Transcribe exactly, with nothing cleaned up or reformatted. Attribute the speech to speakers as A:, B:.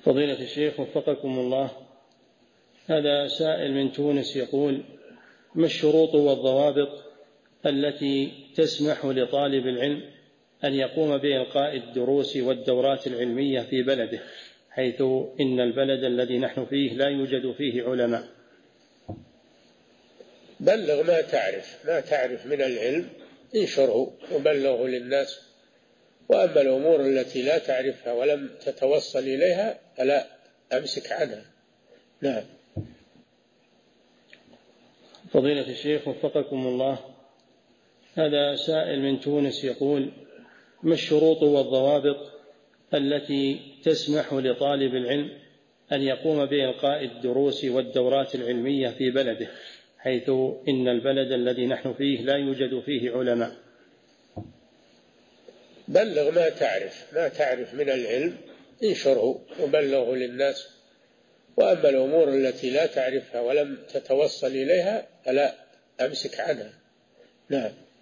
A: فضيلة الشيخ وفقكم الله، هذا سائل من تونس يقول: ما الشروط والضوابط التي تسمح لطالب العلم أن يقوم بإلقاء الدروس والدورات العلمية في بلده، حيث إن البلد الذي نحن فيه لا يوجد فيه علماء؟
B: بلغ ما تعرف ما تعرف من العلم، انشره وبلغه للناس، وأما الأمور التي لا تعرفها ولم تتوصل إليها فلا، أمسك عنها. نعم.
A: فضيلة الشيخ وفقكم الله، هذا سائل من تونس يقول: ما الشروط والضوابط التي تسمح لطالب العلم أن يقوم بإلقاء الدروس والدورات العلمية في بلده، حيث إن البلد الذي نحن فيه لا يوجد فيه علماء؟
B: بلغ ما تعرف ما تعرف من العلم، انشره وبلغه للناس، وأما الأمور التي لا تعرفها ولم تتوصل إليها فلا، أمسك عنها. نعم.